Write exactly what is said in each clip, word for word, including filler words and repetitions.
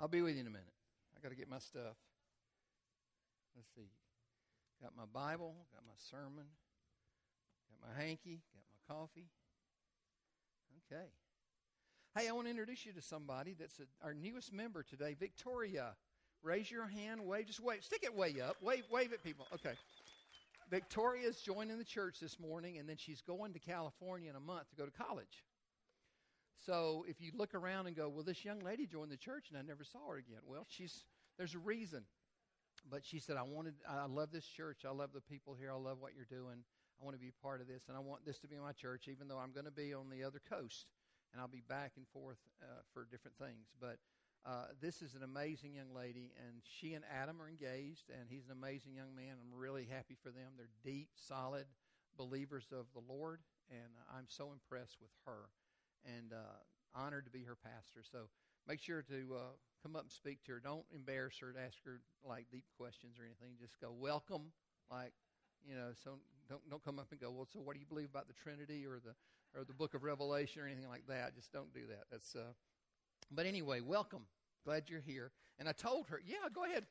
I'll be with you in a minute. I got to get my stuff. Let's see. Got my Bible, got my sermon, got my hanky, got my coffee. Okay. Hey, I want to introduce you to somebody that's a, our newest member today, Victoria. Raise your hand, wave, just wave. Stick it way up. Wave, wave at people. Okay. Victoria's joining the church this morning, and then she's going to California in a month to go to college. So if you look around and go, well, this young lady joined the church, and I never saw her again. Well, she's there's a reason. But she said, I wanted, I love this church. I love the people here. I love what you're doing. I want to be a part of this, and I want this to be my church, even though I'm going to be on the other coast, and I'll be back and forth uh, for different things. But uh, this is an amazing young lady, and she and Adam are engaged, and he's an amazing young man. I'm really happy for them. They're deep, solid believers of the Lord, and I'm so impressed with her and uh, honored to be her pastor. So make sure to uh, come up and speak to her. Don't embarrass her to ask her, like, deep questions or anything. Just go, welcome, like, you know, so don't don't come up and go, well, so what do you believe about the Trinity or the or the book of Revelation or anything like that? Just don't do that. That's uh, but anyway, welcome. Glad you're here. And I told her, yeah, go ahead.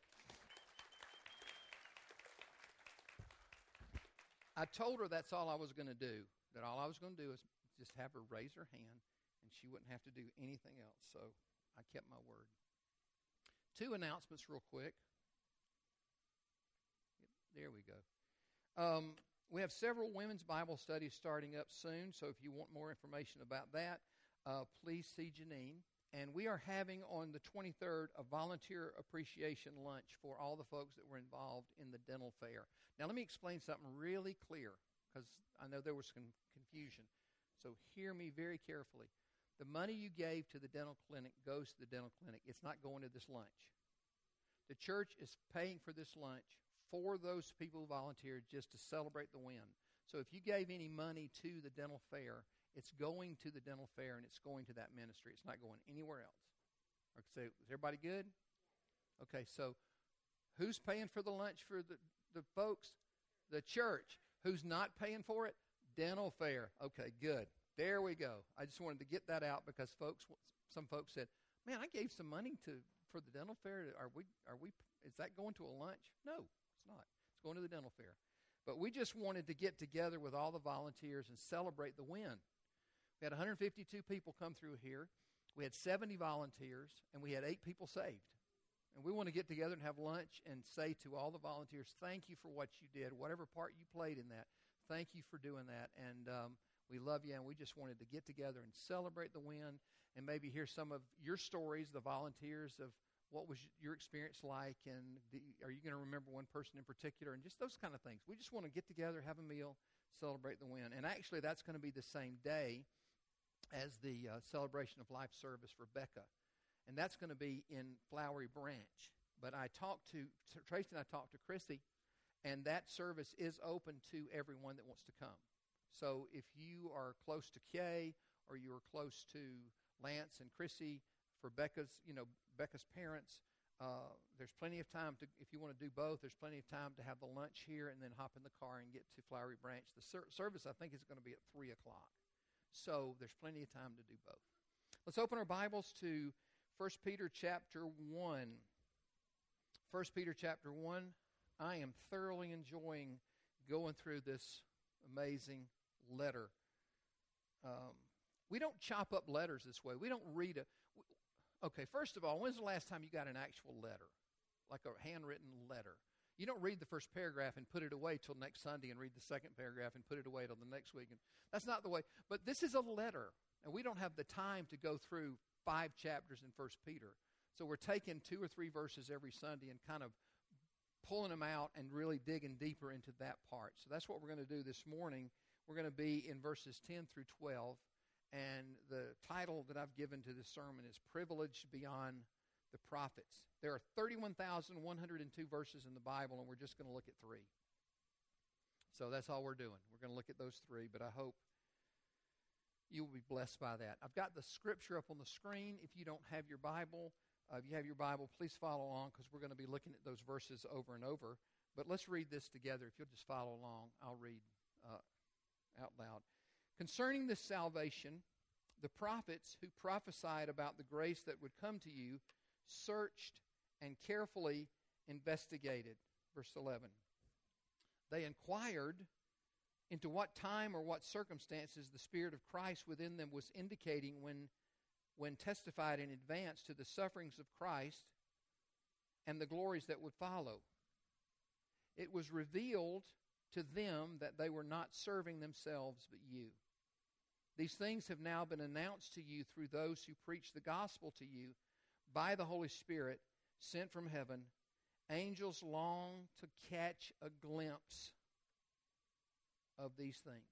I told her that's all I was going to do, that all I was going to do is just have her raise her hand, and she wouldn't have to do anything else. So I kept my word. Two announcements real quick. There we go. Um, we have several women's Bible studies starting up soon, so if you want more information about that, uh, please see Janine. And we are having on the twenty-third a volunteer appreciation lunch for all the folks that were involved in the dental fair. Now, let me explain something really clear, because I know there was some confusion. So hear me very carefully. The money you gave to the dental clinic goes to the dental clinic. It's not going to this lunch. The church is paying for this lunch for those people who volunteered just to celebrate the win. So if you gave any money to the dental fair, it's going to the dental fair and it's going to that ministry. It's not going anywhere else. Okay, so is everybody good? Okay, so who's paying for the lunch for the, the folks? The church. Who's not paying for it? Dental fair. Okay, good. There we go. I just wanted to get that out because folks, some folks said, man, I gave some money to for the dental fair. Are we, are we, is that going to a lunch? No. It's not. It's going to the dental fair. But we just wanted to get together with all the volunteers and celebrate the win. We had one hundred fifty-two people come through here. We had seventy volunteers, and we had eight people saved. And we want to get together and have lunch and say to all the volunteers, thank you for what you did, whatever part you played in that. Thank you for doing that. And um, we love you, and we just wanted to get together and celebrate the win and maybe hear some of your stories, the volunteers, of what was your experience like, and the, are you going to remember one person in particular, and just those kind of things. We just want to get together, have a meal, celebrate the win. And actually, that's going to be the same day as the uh, Celebration of Life service for Becca. And that's going to be in Flowery Branch. But I talked to, Tracy and I talked to Chrissy, and that service is open to everyone that wants to come. So if you are close to Kay, or you are close to Lance and Chrissy, for Becca's, you know, Becca's parents, uh, there's plenty of time to, if you want to do both, there's plenty of time to have the lunch here and then hop in the car and get to Flowery Branch. The ser- service, I think, is going to be at three o'clock. So there's plenty of time to do both. Let's open our Bibles to First Peter chapter one. First Peter chapter one. I am thoroughly enjoying going through this amazing letter. Um, we don't chop up letters this way. We don't read a... Okay, first of all, when's the last time you got an actual letter, like a handwritten letter? You don't read the first paragraph and put it away till next Sunday and read the second paragraph and put it away till the next week. And that's not the way. But this is a letter, and we don't have the time to go through five chapters in First Peter. So we're taking two or three verses every Sunday and kind of pulling them out and really digging deeper into that part. So that's what we're going to do this morning. We're going to be in verses ten through twelve. And the title that I've given to this sermon is Privileged Beyond the Prophets. There are thirty-one thousand one hundred two verses in the Bible, and we're just going to look at three. So that's all we're doing. We're going to look at those three, but I hope you will be blessed by that. I've got the scripture up on the screen. If you don't have your Bible, uh, if you have your Bible, please follow along because we're going to be looking at those verses over and over. But let's read this together. If you'll just follow along, I'll read uh, out loud. Concerning this salvation, the prophets who prophesied about the grace that would come to you searched, and carefully investigated. Verse eleven. They inquired into what time or what circumstances the Spirit of Christ within them was indicating when, when testified in advance to the sufferings of Christ and the glories that would follow. It was revealed to them that they were not serving themselves but you. These things have now been announced to you through those who preach the gospel to you by the Holy Spirit sent from heaven. Angels long to catch a glimpse of these things.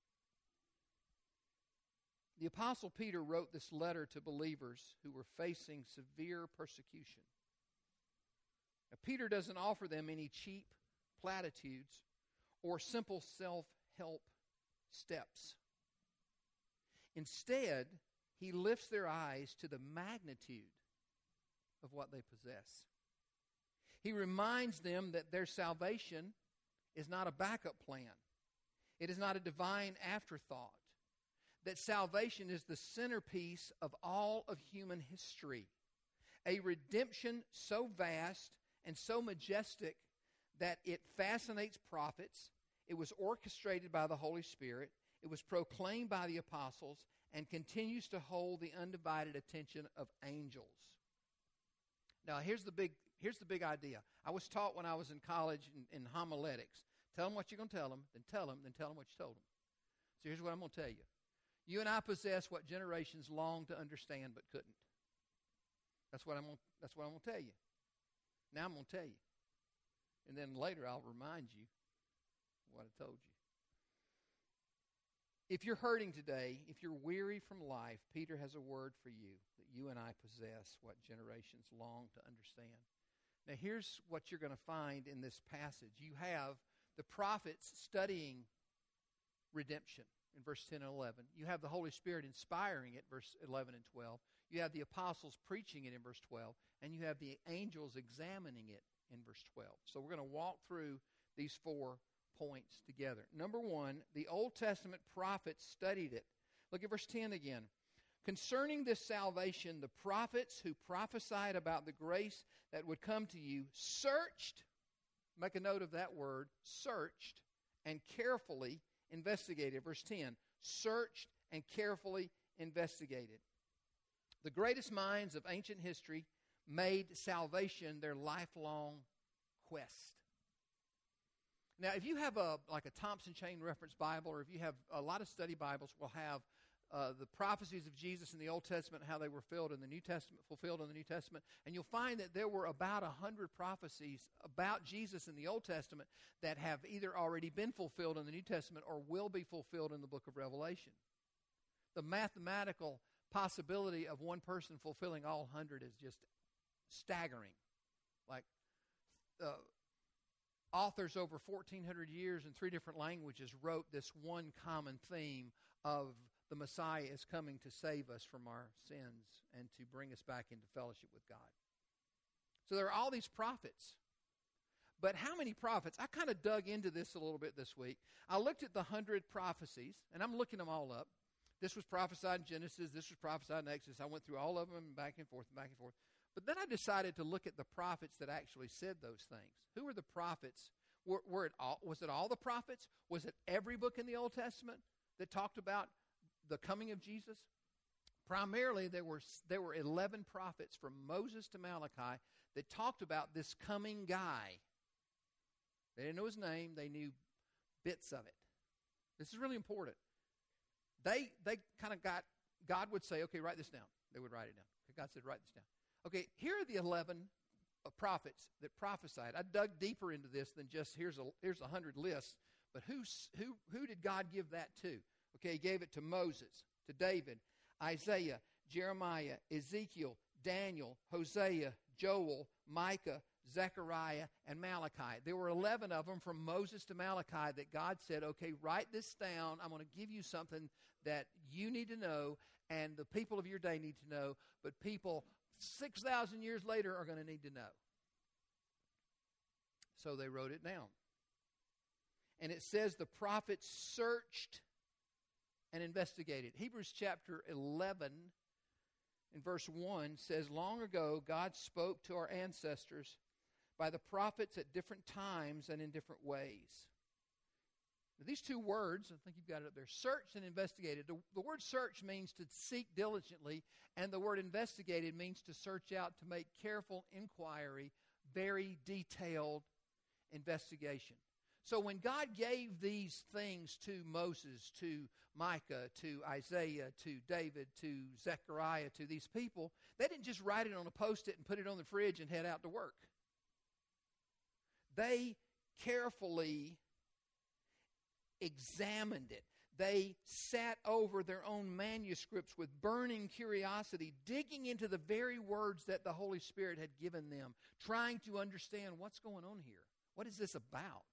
The Apostle Peter wrote this letter to believers who were facing severe persecution. Now, Peter doesn't offer them any cheap platitudes or simple self-help steps. Instead, he lifts their eyes to the magnitude of what they possess. He reminds them that their salvation is not a backup plan. It is not a divine afterthought. That salvation is the centerpiece of all of human history. A redemption so vast and so majestic that it fascinates prophets. It was orchestrated by the Holy Spirit. It was proclaimed by the apostles and continues to hold the undivided attention of angels. Now, here's the big here's the big idea. I was taught when I was in college in, in homiletics. Tell them what you're going to tell them, then tell them, then tell them what you told them. So here's what I'm going to tell you. You and I possess what generations longed to understand but couldn't. That's what I'm going, that's what I'm going to tell you. Now I'm going to tell you. And then later I'll remind you what I told you. If you're hurting today, if you're weary from life, Peter has a word for you that you and I possess what generations long to understand. Now here's what you're going to find in this passage. You have the prophets studying redemption in verse ten and eleven. You have the Holy Spirit inspiring it, verse eleven and twelve. You have the apostles preaching it in verse twelve. And you have the angels examining it in verse twelve. So we're going to walk through these four points together. Number one, the Old Testament prophets studied it. Look at verse ten again. Concerning this salvation, the prophets who prophesied about the grace that would come to you searched, make a note of that word, searched, and carefully investigated. Verse ten, searched and carefully investigated. The greatest minds of ancient history made salvation their lifelong quest. Now, if you have a like a Thompson Chain Reference Bible, or if you have a lot of study Bibles, will have uh, the prophecies of Jesus in the Old Testament, how they were filled in the New Testament, fulfilled in the New Testament, and you'll find that there were about a hundred prophecies about Jesus in the Old Testament that have either already been fulfilled in the New Testament or will be fulfilled in the book of Revelation. The mathematical possibility of one person fulfilling all hundred is just staggering. Like uh, authors over fourteen hundred years in three different languages wrote this one common theme of the Messiah is coming to save us from our sins and to bring us back into fellowship with God. So there are all these prophets. But how many prophets? I kind of dug into this a little bit this week. I looked at the hundred prophecies, and I'm looking them all up. This was prophesied in Genesis. This was prophesied in Exodus. I went through all of them back and forth and back and forth. But then I decided to look at the prophets that actually said those things. Who were the prophets? Were, were it all, was it all the prophets? Was it every book in the Old Testament that talked about the coming of Jesus? Primarily, there were there were eleven prophets from Moses to Malachi that talked about this coming guy. They didn't know his name. They knew bits of it. This is really important. They they kind of got, God would say, okay, write this down. They would write it down. God said, write this down. Okay, here are the eleven uh, prophets that prophesied. I dug deeper into this than just here's a here's a hundred lists. But who's, who who did God give that to? Okay, he gave it to Moses, to David, Isaiah, Jeremiah, Ezekiel, Daniel, Hosea, Joel, Micah, Zechariah, and Malachi. There were eleven of them from Moses to Malachi that God said, okay, write this down. I'm going to give you something that you need to know and the people of your day need to know, but people six thousand years later are going to need to know. So they wrote it down. And it says the prophets searched and investigated. Hebrews chapter eleven in verse one says, long ago God spoke to our ancestors by the prophets at different times and in different ways. Now, these two words, I think you've got it up there, searched and investigated. The, the word search means to seek diligently, and the word investigated means to search out, to make careful inquiry, very detailed investigation. So when God gave these things to Moses, to Micah, to Isaiah, to David, to Zechariah, to these people, they didn't just write it on a Post-it and put it on the fridge and head out to work. They carefully examined it. They sat over their own manuscripts with burning curiosity, digging into the very words that the Holy Spirit had given them, trying to understand what's going on here. What is this about?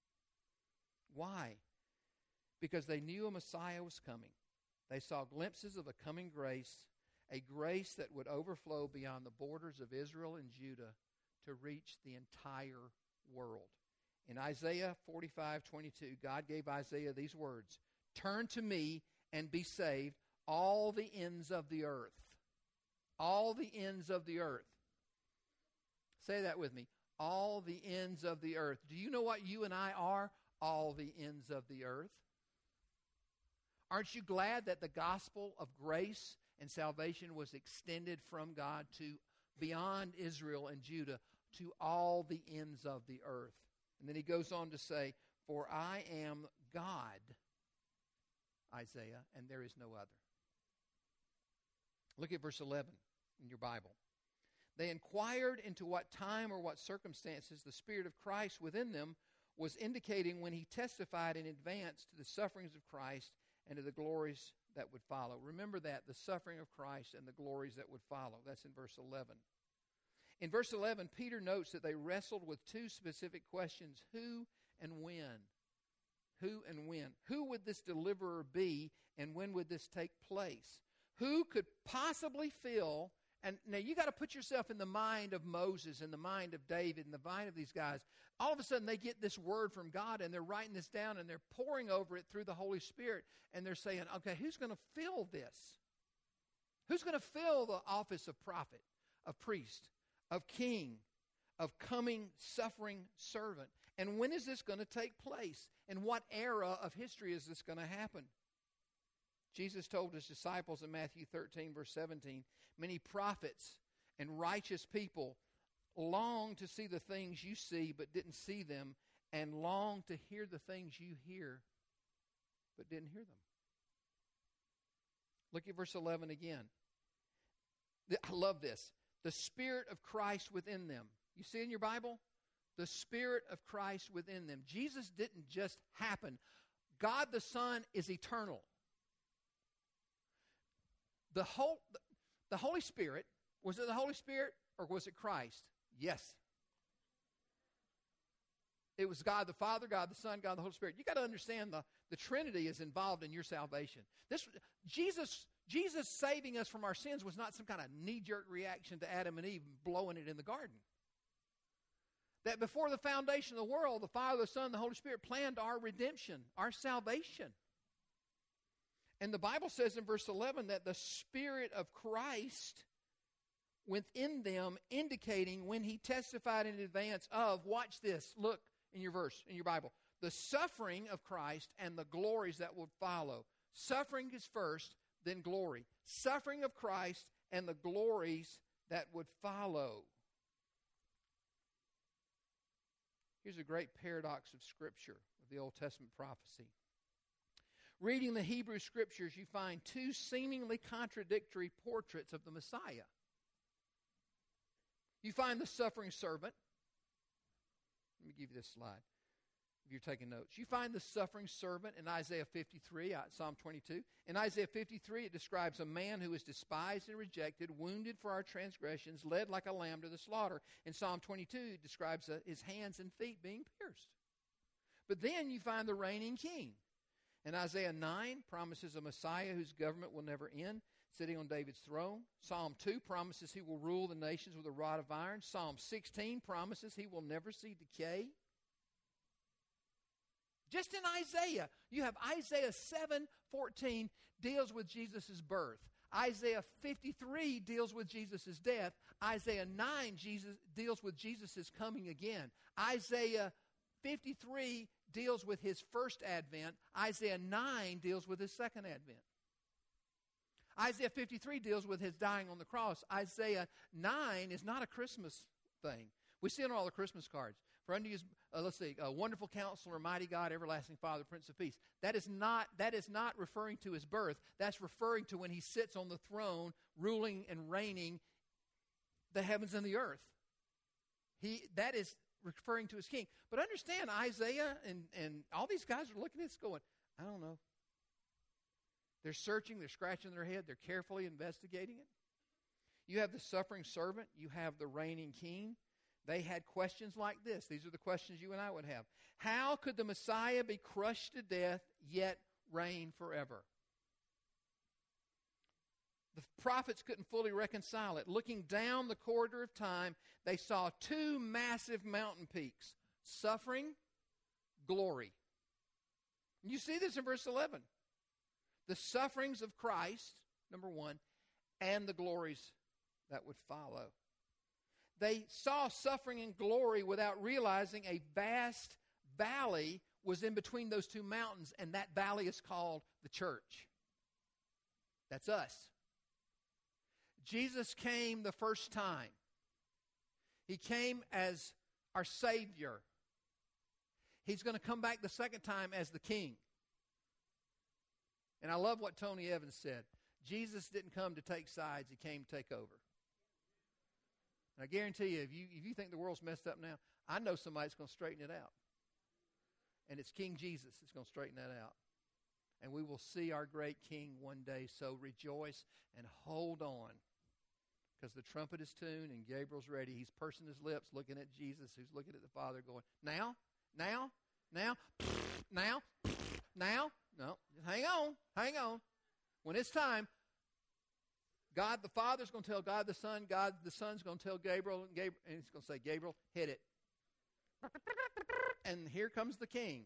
Why? Because they knew a Messiah was coming. They saw glimpses of a coming grace, a grace that would overflow beyond the borders of Israel and Judah to reach the entire world. In Isaiah forty-five twenty-two, God gave Isaiah these words, turn to me and be saved, all the ends of the earth. All the ends of the earth. Say that with me. All the ends of the earth. Do you know what you and I are? All the ends of the earth. Aren't you glad that the gospel of grace and salvation was extended from God to beyond Israel and Judah to all the ends of the earth? And then he goes on to say, for I am God, Isaiah, and there is no other. Look at verse eleven in your Bible. They inquired into what time or what circumstances the Spirit of Christ within them was indicating when he testified in advance to the sufferings of Christ and to the glories that would follow. Remember that, the suffering of Christ and the glories that would follow. That's in verse eleven. In verse eleven, Peter notes that they wrestled with two specific questions, who and when. Who and when. Who would this deliverer be, and when would this take place? Who could possibly fill, and now you got to put yourself in the mind of Moses, in the mind of David, in the mind of these guys. All of a sudden they get this word from God, and they're writing this down, and they're pouring over it through the Holy Spirit, and they're saying, okay, who's going to fill this? Who's going to fill the office of prophet, of priest, of king, of coming, suffering servant? And when is this going to take place? In what era of history is this going to happen? Jesus told his disciples in Matthew thirteen, verse seventeen, many prophets and righteous people long to see the things you see but didn't see them, and long to hear the things you hear but didn't hear them. Look at verse eleven again. I love this. The Spirit of Christ within them. You see in your Bible? The Spirit of Christ within them. Jesus didn't just happen. God the Son is eternal. The whole, the Holy Spirit, was it the Holy Spirit or was it Christ? Yes. It was God the Father, God the Son, God the Holy Spirit. You got to understand the, the Trinity is involved in your salvation. This Jesus, Jesus saving us from our sins was not some kind of knee-jerk reaction to Adam and Eve blowing it in the garden. That before the foundation of the world, the Father, the Son, the Holy Spirit planned our redemption, our salvation. And the Bible says in verse eleven that the Spirit of Christ within them, indicating when he testified in advance of, watch this, look in your verse, in your Bible, the suffering of Christ and the glories that would follow. Suffering is first, then glory. Suffering of Christ and the glories that would follow. Here's a great paradox of Scripture, of the Old Testament prophecy. Reading the Hebrew Scriptures, you find two seemingly contradictory portraits of the Messiah. You find the suffering servant. Let me give you this slide if you're taking notes. You find the suffering servant in Isaiah fifty-three, Psalm twenty-two. In Isaiah fifty-three, it describes a man who is despised and rejected, wounded for our transgressions, led like a lamb to the slaughter. In Psalm twenty-two, it describes uh, his hands and feet being pierced. But then you find the reigning king. And Isaiah nine promises a Messiah whose government will never end, sitting on David's throne. Psalm two promises he will rule the nations with a rod of iron. Psalm sixteen promises he will never see decay. Just in Isaiah, you have Isaiah seven fourteen deals with Jesus' birth. Isaiah fifty-three deals with Jesus' death. Isaiah nine Jesus deals with Jesus' coming again. Isaiah fifty-three deals with his first advent. Isaiah nine deals with his second advent. Isaiah fifty-three deals with his dying on the cross. Isaiah nine is not a Christmas thing. We see it on all the Christmas cards. For unto you, uh, let's see, a wonderful counselor, mighty God, everlasting Father, Prince of Peace. That is not that is not referring to his birth. That's referring to when he sits on the throne, ruling and reigning the heavens and the earth. He that is referring to his king. But understand, Isaiah and, and all these guys are looking at this going, I don't know. They're searching, they're scratching their head, they're carefully investigating it. You have the suffering servant, you have the reigning king. They had questions like this. These are the questions you and I would have. How could the Messiah be crushed to death yet reign forever? The prophets couldn't fully reconcile it. Looking down the corridor of time, they saw two massive mountain peaks, suffering, glory. You see this in verse eleven. The sufferings of Christ, number one, and the glories that would follow. They saw suffering and glory without realizing a vast valley was in between those two mountains, and that valley is called the church. That's us. Jesus came the first time. He came as our Savior. He's going to come back the second time as the King. And I love what Tony Evans said. Jesus didn't come to take sides. He came to take over. And I guarantee you, if you if you think the world's messed up now, I know somebody that's going to straighten it out. And it's King Jesus that's going to straighten that out. And we will see our great King one day. So rejoice and hold on. Because the trumpet is tuned and Gabriel's ready. He's pursing his lips looking at Jesus, who's looking at the Father going, now, now, now, now, now. No, hang on, hang on. When it's time, God the Father's going to tell God the Son, God the Son's going to tell Gabriel, and, Gabriel, and he's going to say, Gabriel, hit it. And here comes the King.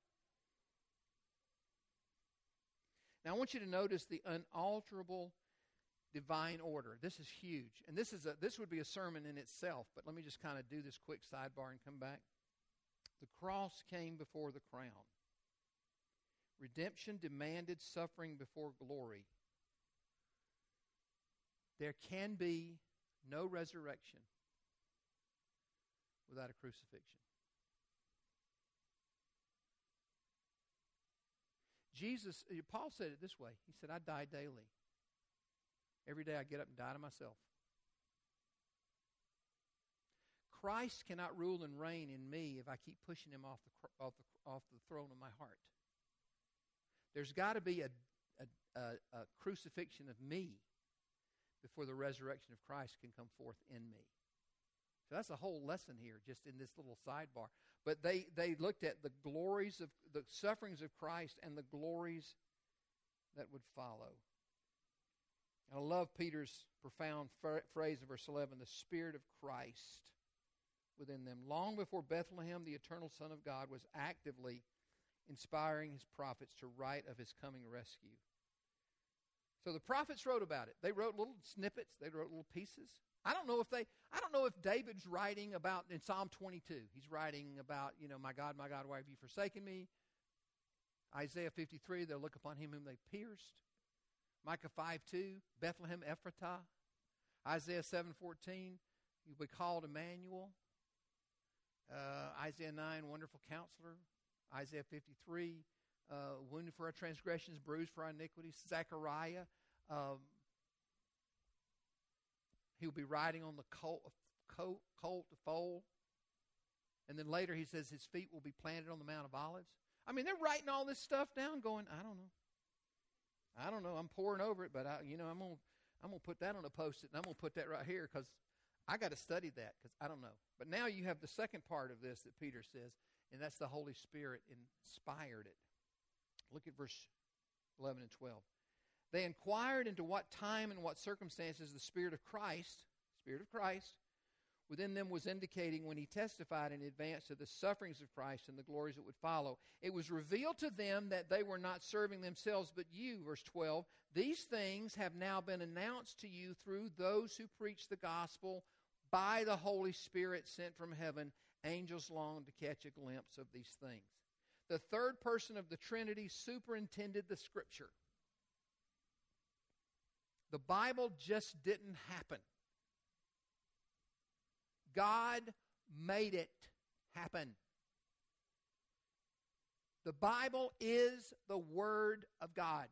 Now I want you to notice the unalterable divine order. This is huge. And this is a this would be a sermon in itself, but let me just kind of do this quick sidebar and come back. The cross came before the crown. Redemption demanded suffering before glory. There can be no resurrection without a crucifixion. Jesus, Paul said it this way. He said, I die daily. Every day I get up and die to myself. Christ cannot rule and reign in me if I keep pushing him off the, off the, off the throne of my heart. There's got to be a, a, a, a crucifixion of me before the resurrection of Christ can come forth in me. So that's a whole lesson here just in this little sidebar. But they, they looked at the glories of the sufferings of Christ and the glories that would follow. And I love Peter's profound phrase in verse eleven, the Spirit of Christ within them. Long before Bethlehem, the eternal Son of God was actively inspiring his prophets to write of his coming rescue. So the prophets wrote about it. They wrote little snippets. They wrote little pieces. I don't know if they, I don't know if David's writing about, in Psalm twenty-two, he's writing about, you know, my God, my God, why have you forsaken me? Isaiah fifty-three, they'll look upon him whom they pierced. Micah five two, Bethlehem Ephratah. Isaiah seven fourteen, you'll be called Emmanuel. Uh, Isaiah nine, wonderful counselor. Isaiah fifty-three, uh, wounded for our transgressions, bruised for our iniquities. Zechariah, um, he'll be riding on the colt, colt, colt, the foal. And then later he says his feet will be planted on the Mount of Olives. I mean, they're writing all this stuff down going, I don't know. I don't know. I'm pouring over it, but, I, you know, I'm going to I'm gonna put that on a Post-it, and I'm going to put that right here because I got to study that because I don't know. But now you have the second part of this that Peter says, and that's the Holy Spirit inspired it. Look at verse eleven and twelve. They inquired into what time and what circumstances the Spirit of Christ, Spirit of Christ, within them was indicating when he testified in advance to the sufferings of Christ and the glories that would follow. It was revealed to them that they were not serving themselves but you, verse twelve. These things have now been announced to you through those who preach the gospel by the Holy Spirit sent from heaven. Angels long to catch a glimpse of these things. The third person of the Trinity superintended the Scripture. The Bible just didn't happen. God made it happen. The Bible is the Word of God.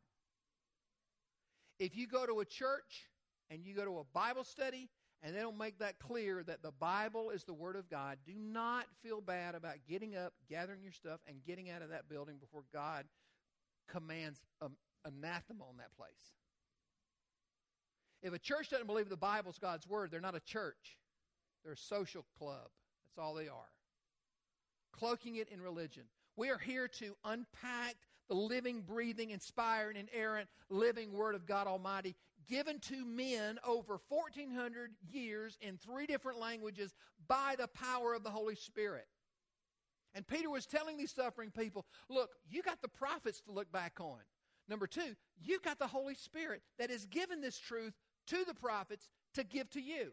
If you go to a church and you go to a Bible study and they don't make that clear that the Bible is the Word of God, do not feel bad about getting up, gathering your stuff, and getting out of that building before God commands um, anathema on that place. If a church doesn't believe the Bible is God's Word, they're not a church. They're a social club. That's all they are. Cloaking it in religion. We are here to unpack the living, breathing, inspired, inerrant, living Word of God Almighty, given to men over fourteen hundred years in three different languages by the power of the Holy Spirit. And Peter was telling these suffering people, look, you got the prophets to look back on. Number two, you've got the Holy Spirit that has given this truth to the prophets to give to you.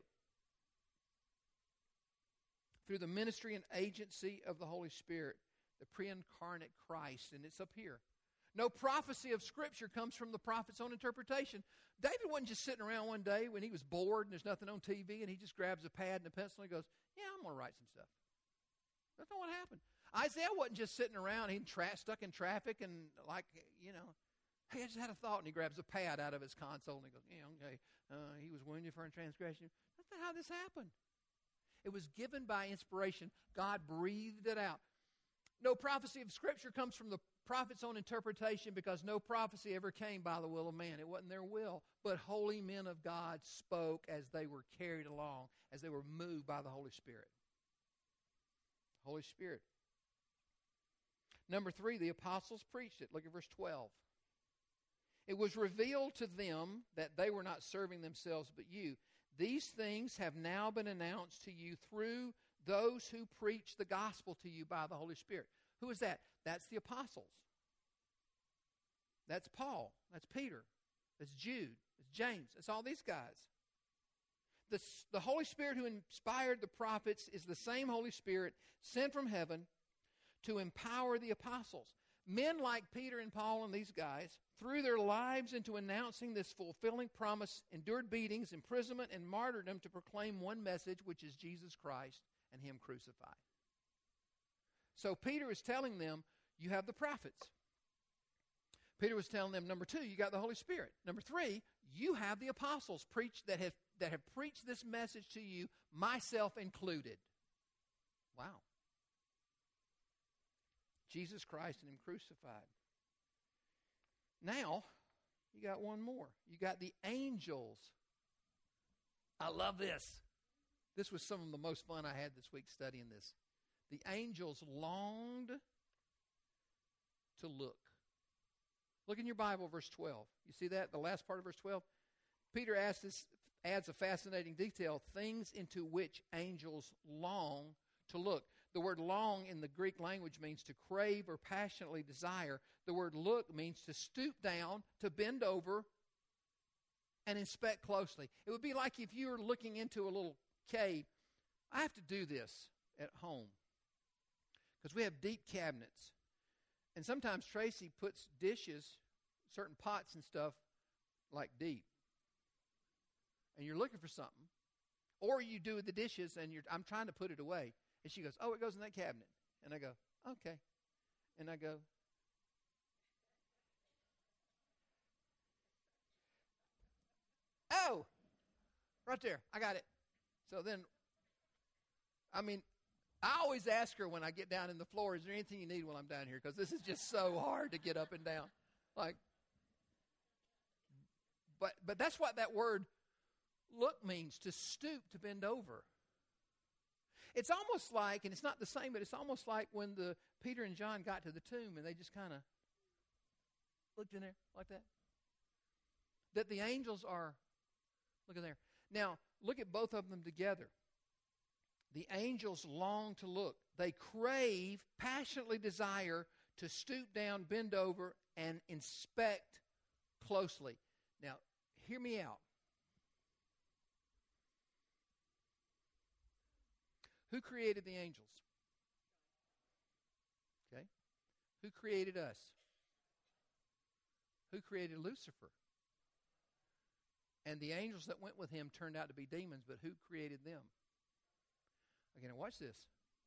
Through the ministry and agency of the Holy Spirit, the pre-incarnate Christ, and it's up here. No prophecy of Scripture comes from the prophet's own interpretation. David wasn't just sitting around one day when he was bored and there's nothing on T V, and he just grabs a pad and a pencil and he goes, yeah, I'm going to write some stuff. That's not what happened. Isaiah wasn't just sitting around, he tra- stuck in traffic and like, you know, he just had a thought and he grabs a pad out of his console and he goes, yeah, okay, uh, he was wounded for a transgression. That's not how this happened. It was given by inspiration. God breathed it out. No prophecy of Scripture comes from the prophet's own interpretation because no prophecy ever came by the will of man. It wasn't their will. But holy men of God spoke as they were carried along, as they were moved by the Holy Spirit. Holy Spirit. Number three, the apostles preached it. Look at verse twelve. It was revealed to them that they were not serving themselves but you. These things have now been announced to you through those who preach the gospel to you by the Holy Spirit. Who is that? That's the apostles. That's Paul. That's Peter. That's Jude. That's James. That's all these guys. The, the Holy Spirit who inspired the prophets is the same Holy Spirit sent from heaven to empower the apostles. Men like Peter and Paul and these guys threw their lives into announcing this fulfilling promise, endured beatings, imprisonment, and martyrdom to proclaim one message, which is Jesus Christ and Him crucified. So Peter is telling them, you have the prophets. Peter was telling them, number two, you got the Holy Spirit. Number three, you have the apostles preached that have, that have preached this message to you, myself included. Wow. Jesus Christ and Him crucified. Now, you got one more. You got the angels. I love this. This was some of the most fun I had this week studying this. The angels longed to look. Look in your Bible, verse twelve. You see that, the last part of verse twelve? Peter asks this, adds a fascinating detail, things into which angels long to look. The word long in the Greek language means to crave or passionately desire. The word look means to stoop down, to bend over, and inspect closely. It would be like if you were looking into a little cave. I have to do this at home because we have deep cabinets. And sometimes Tracy puts dishes, certain pots and stuff, like deep. And you're looking for something. Or you do the dishes and you're, I'm trying to put it away. And she goes, oh, it goes in that cabinet. And I go, okay. And I go, oh, right there. I got it. So then, I mean, I always ask her when I get down in the floor, is there anything you need while I'm down here? Because this is just so hard to get up and down. Like, but but that's what that word look means, to stoop, to bend over. It's almost like, and it's not the same, but it's almost like when the Peter and John got to the tomb and they just kind of looked in there like that. That the angels are, look in there. Now, look at both of them together. The angels long to look. They crave, passionately desire to stoop down, bend over, and inspect closely. Now, hear me out. Who created the angels? Okay. Who created us? Who created Lucifer? And the angels that went with him turned out to be demons, but who created them? Okay, now watch this.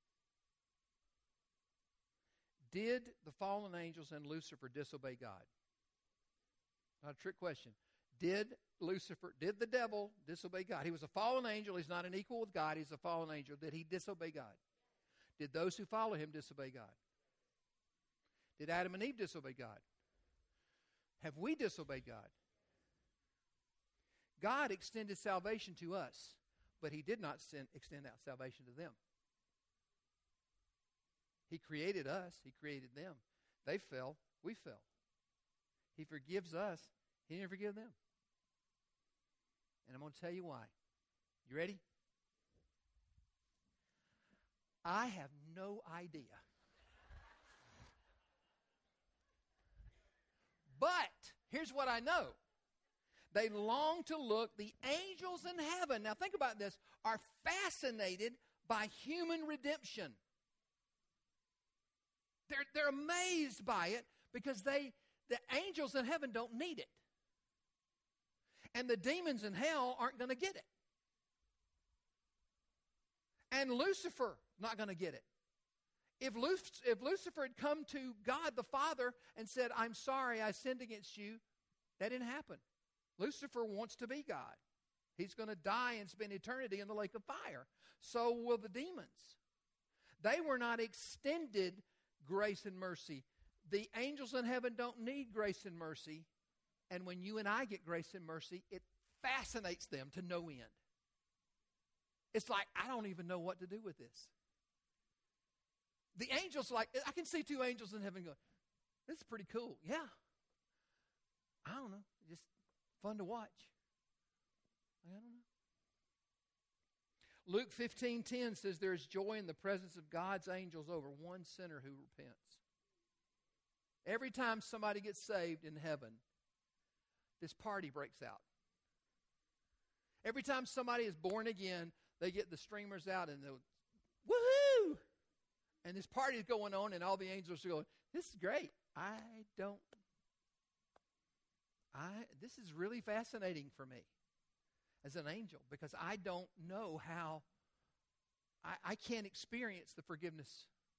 Did the fallen angels and Lucifer disobey God? Not a trick question. Did Lucifer, did the devil disobey God? He was a fallen angel. He's not an equal with God. He's a fallen angel. Did he disobey God? Did those who follow him disobey God? Did Adam and Eve disobey God? Have we disobeyed God? God extended salvation to us, but he did not send, extend out salvation to them. He created us. He created them. They fell. We fell. He forgives us. He didn't forgive them. And I'm going to tell you why. You ready? I have no idea. But here's what I know. They long to look. The angels in heaven, now think about this, are fascinated by human redemption. They're, they're amazed by it because they, the angels in heaven don't need it. And the demons in hell aren't going to get it. And Lucifer not going to get it. If, Luc- if Lucifer had come to God the Father and said, I'm sorry, I sinned against you, that didn't happen. Lucifer wants to be God. He's going to die and spend eternity in the lake of fire. So will the demons. They were not extended grace and mercy. The angels in heaven don't need grace and mercy. And when you and I get grace and mercy, it fascinates them to no end. It's like, I don't even know what to do with this. The angels, like, I can see two angels in heaven going, this is pretty cool. Yeah. I don't know. Just fun to watch. I don't know. Luke fifteen ten says there is joy in the presence of God's angels over one sinner who repents. Every time somebody gets saved in heaven, this party breaks out. Every time somebody is born again, they get the streamers out and they'll, woohoo! And this party is going on and all the angels are going, this is great. I don't, I, this is really fascinating for me as an angel because I don't know how, I, I can't experience the forgiveness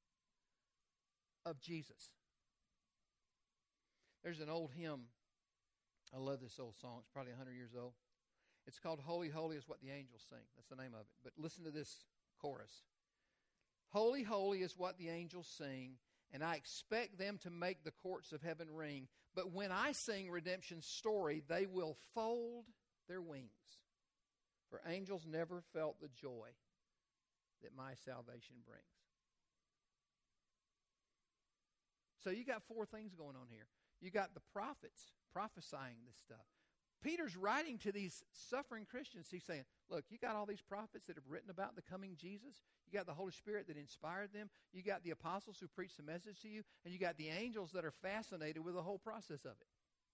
of Jesus. There's an old hymn. I love this old song. It's probably one hundred years old. It's called Holy, Holy is what the angels sing. That's the name of it. But listen to this chorus. Holy, holy is what the angels sing, and I expect them to make the courts of heaven ring. But when I sing redemption's story, they will fold their wings. For angels never felt the joy that my salvation brings. So you got four things going on here. You got the prophets prophesying this stuff. Peter's writing to these suffering Christians. He's saying, look, you got all these prophets that have written about the coming Jesus. You got the Holy Spirit that inspired them. You got the apostles who preached the message to you. And you got the angels that are fascinated with the whole process of it.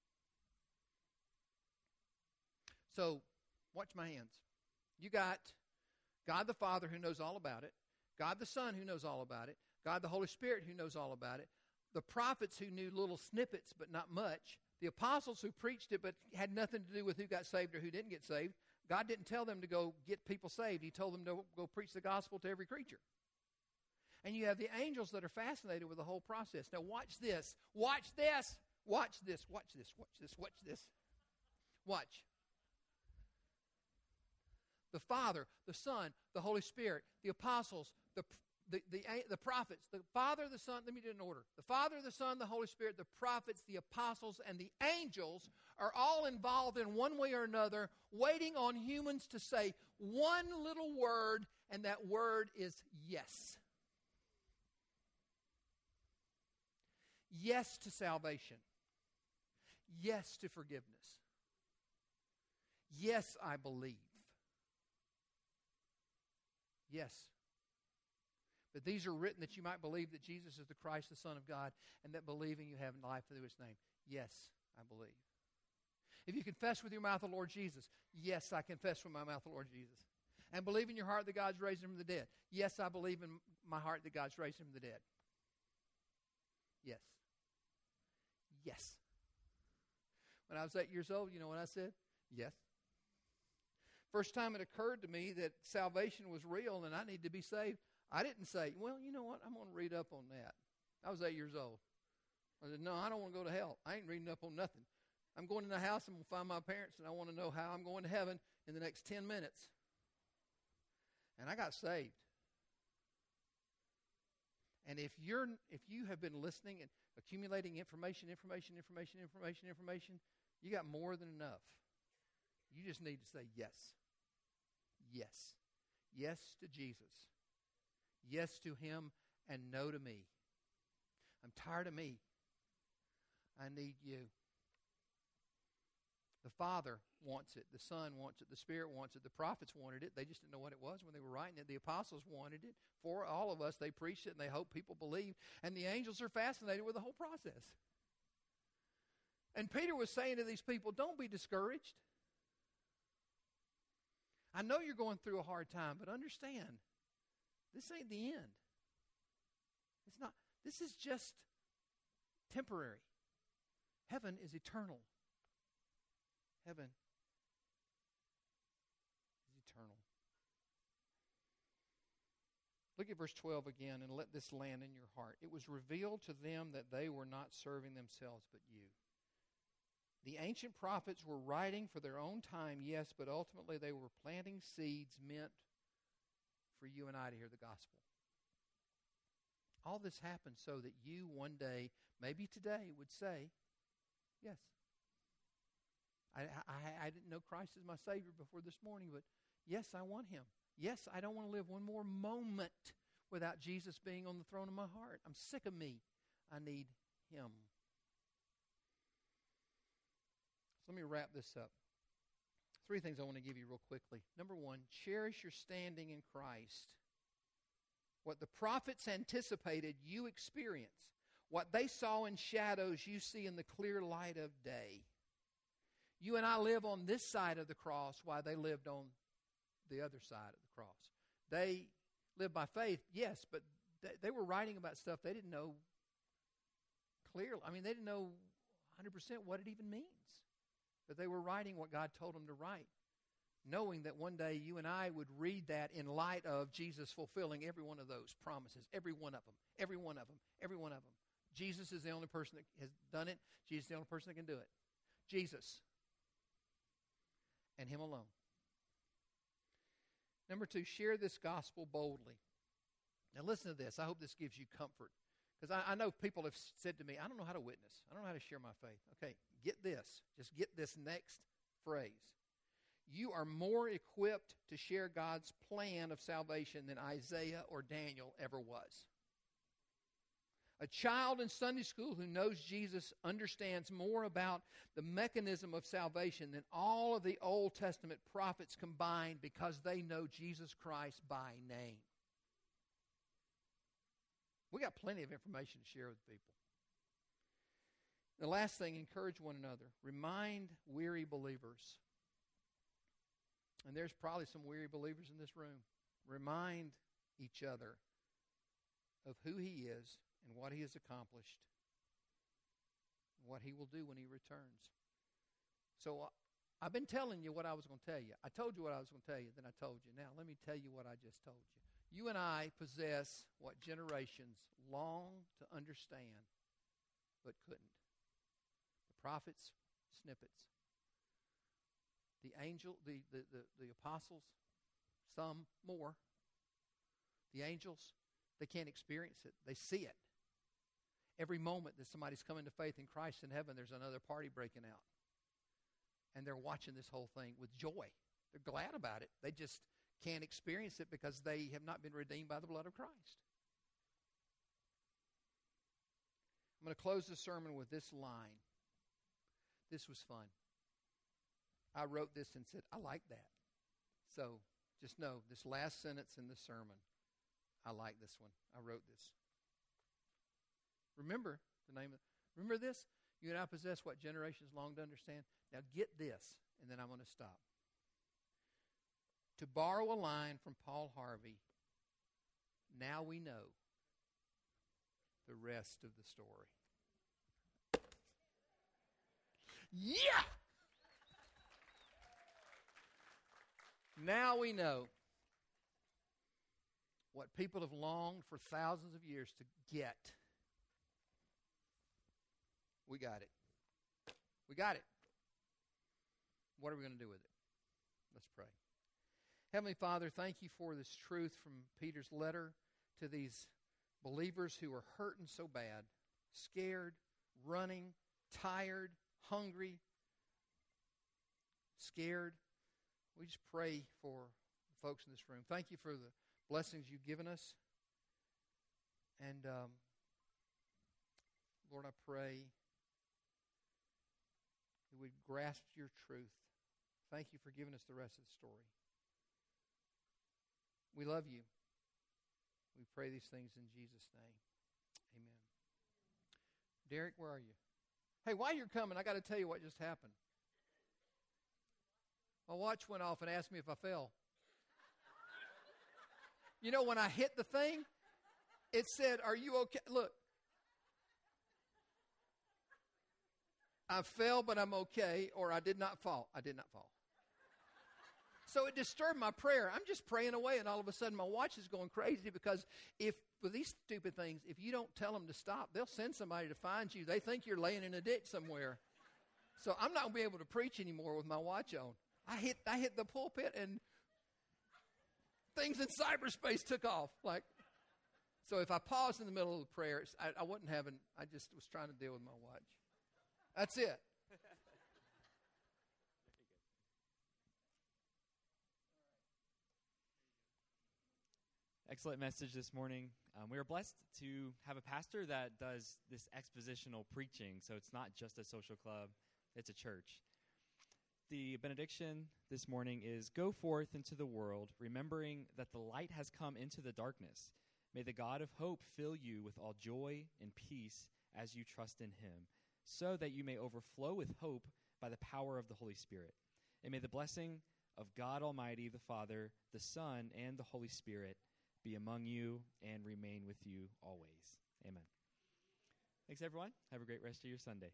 So, watch my hands. You got God the Father who knows all about it. God the Son who knows all about it. God the Holy Spirit who knows all about it. The prophets who knew little snippets but not much. The apostles who preached it but had nothing to do with who got saved or who didn't get saved. God didn't tell them to go get people saved. He told them to go preach the gospel to every creature. And you have the angels that are fascinated with the whole process. Now watch this. Watch this. Watch this. Watch this. Watch this. Watch this. Watch. The Father, the Son, the Holy Spirit, the apostles, the The, the the prophets, the Father, the Son, let me do it in order. The Father, the Son, the Holy Spirit, the prophets, the apostles, and the angels are all involved in one way or another, waiting on humans to say one little word, and that word is yes. Yes to salvation. Yes to forgiveness. Yes, I believe. Yes, But these are written that you might believe that Jesus is the Christ, the Son of God, and that believing you have life through his name. Yes, I believe. If you confess with your mouth the Lord Jesus, yes, I confess with my mouth the Lord Jesus. And believe in your heart that God's raised him from the dead. Yes, I believe in my heart that God's raised him from the dead. Yes. Yes. When I was eight years old, you know what I said? Yes. First time it occurred to me that salvation was real and I need to be saved, I didn't say, well, you know what, I'm going to read up on that. I was eight years old. I said, no, I don't want to go to hell. I ain't reading up on nothing. I'm going in the house, I'm going to find my parents, and I want to know how I'm going to heaven in the next ten minutes. And I got saved. And if you're if you have been listening and accumulating information, information, information, information, information, you got more than enough. You just need to say yes. Yes. Yes to Jesus. Yes to him and no to me. I'm tired of me. I need you. The Father wants it. The Son wants it. The Spirit wants it. The prophets wanted it. They just didn't know what it was when they were writing it. The apostles wanted it. For all of us, they preached it, and they hope people believe. And the angels are fascinated with the whole process. And Peter was saying to these people, don't be discouraged. I know you're going through a hard time, but understand, this ain't the end. It's not. This is just temporary. Heaven is eternal. Heaven is eternal. Look at verse twelve again, and let this land in your heart. It was revealed to them that they were not serving themselves, but you. The ancient prophets were writing for their own time, yes, but ultimately they were planting seeds meant for you and I to hear the gospel. All this happened so that you one day, maybe today, would say, yes. I, I, I didn't know Christ as my Savior before this morning, but yes, I want him. Yes, I don't want to live one more moment without Jesus being on the throne of my heart. I'm sick of me. I need him. So let me wrap this up. Three things I want to give you real quickly. Number one, cherish your standing in Christ. What the prophets anticipated, you experience. What they saw in shadows, you see in the clear light of day. You and I live on this side of the cross while they lived on the other side of the cross. They lived by faith, yes, but they, they were writing about stuff they didn't know clearly. I mean, they didn't know one hundred percent what it even means. But they were writing what God told them to write, knowing that one day you and I would read that in light of Jesus fulfilling every one of those promises, every one of them, every one of them, every one of them. Jesus is the only person that has done it. Jesus is the only person that can do it. Jesus. And him alone. Number two, share this gospel boldly. Now listen to this. I hope this gives you comfort. Because I, I know people have said to me, I don't know how to witness. I don't know how to share my faith. Okay, get this. Just get this next phrase. You are more equipped to share God's plan of salvation than Isaiah or Daniel ever was. A child in Sunday school who knows Jesus understands more about the mechanism of salvation than all of the Old Testament prophets combined because they know Jesus Christ by name. We got plenty of information to share with people. The last thing, encourage one another. Remind weary believers. And there's probably some weary believers in this room. Remind each other of who he is and what he has accomplished, and what he will do when he returns. So uh, I've been telling you what I was going to tell you. I told you what I was going to tell you, then I told you. Now let me tell you what I just told you. You and I possess what generations long to understand but couldn't. The prophets, snippets. The angel, the, the, the, the apostles, some more. The angels, they can't experience it. They see it. Every moment that somebody's coming to faith in Christ in heaven, there's another party breaking out. And they're watching this whole thing with joy. They're glad about it. They just can't experience it because they have not been redeemed by the blood of Christ. I'm going to close the sermon with this line. This was fun. I wrote this and said, I like that. So just know this last sentence in the sermon. I like this one. I wrote this. Remember the name of remember this? You and I possess what generations long to understand. Now get this, and then I'm going to stop. To borrow a line from Paul Harvey, now we know the rest of the story. Yeah! Now we know what people have longed for thousands of years to get. We got it. We got it. What are we going to do with it? Let's pray. Heavenly Father, thank you for this truth from Peter's letter to these believers who are hurting so bad, scared, running, tired, hungry, scared. We just pray for the folks in this room. Thank you for the blessings you've given us. And, um, Lord, I pray that we'd grasp your truth. Thank you for giving us the rest of the story. We love you. We pray these things in Jesus' name. Amen. Derek, where are you? Hey, while you're coming, I got to tell you what just happened. My watch went off and asked me if I fell. You know, when I hit the thing, it said, "Are you okay?" Look. I fell, but I'm okay, or I did not fall. I did not fall. So it disturbed my prayer. I'm just praying away, and all of a sudden my watch is going crazy because if, with these stupid things, if you don't tell them to stop, they'll send somebody to find you. They think you're laying in a ditch somewhere. So I'm not going to be able to preach anymore with my watch on. I hit I hit the pulpit, and things in cyberspace took off. Like, so if I paused in the middle of the prayer, I, I wasn't having, I just was trying to deal with my watch. That's it. Excellent message this morning. Um, we are blessed to have a pastor that does this expositional preaching, so it's not just a social club, it's a church. The benediction this morning is, "Go forth into the world, remembering that the light has come into the darkness. May the God of hope fill you with all joy and peace as you trust in him, so that you may overflow with hope by the power of the Holy Spirit. And may the blessing of God Almighty, the Father, the Son, and the Holy Spirit be among you and remain with you always." Amen. Thanks, everyone. Have a great rest of your Sunday.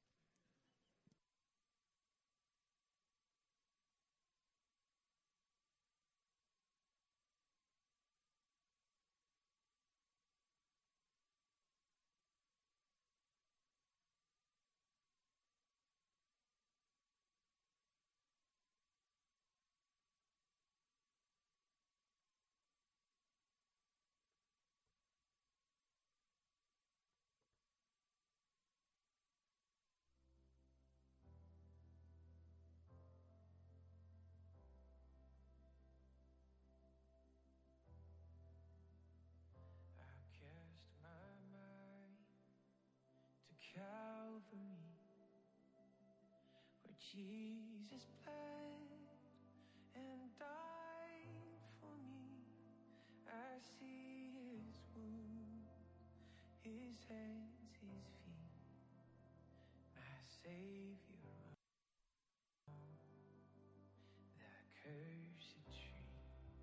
Calvary, where Jesus bled and died for me. I see his wounds, his hands, his feet, my Savior on that cursed tree.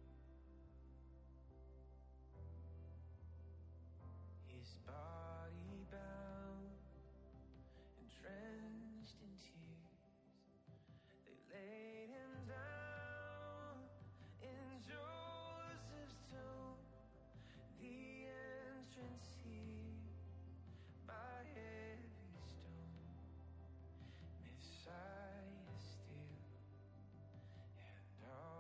His body bound, drenched in tears, they laid him down in Joseph's tomb. The entrance here by heavy stone, Messiah still, and all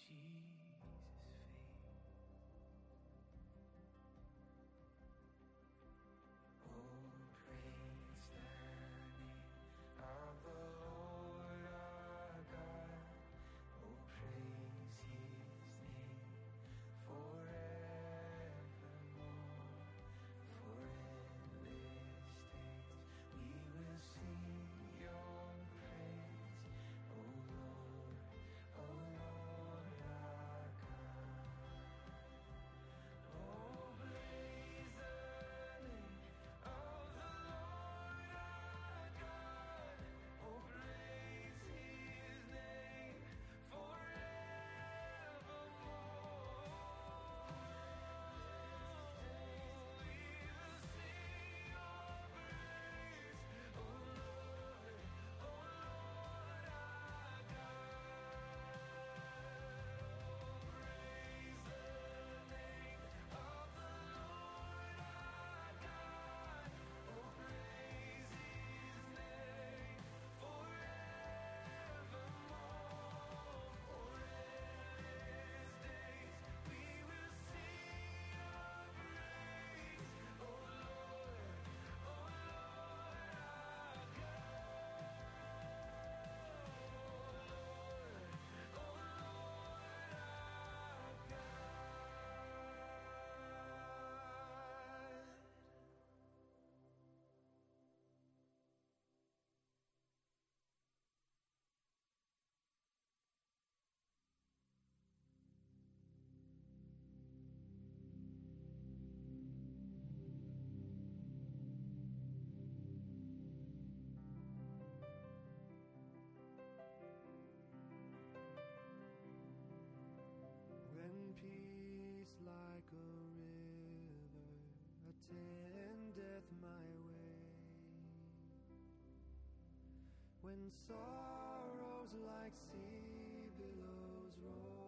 Jesus' face. Oh, praise the name of the Lord our God. Oh, praise His name forevermore. For endless days we will sing Your praise. Oh Lord, oh Lord our God. Oh, praise the name of the Lord our God. Oh, praise His name forevermore. We will sing Your praise. Oh Lord, oh Lord our God. Praise the name of the Lord our God. Oh, praise His name forevermore. For endless days we will sing Your praise. Oh Lord, oh Lord our God. Oh Lord, oh Lord our God. When peace like a river attendeth my way, when sorrows like sea billows roll,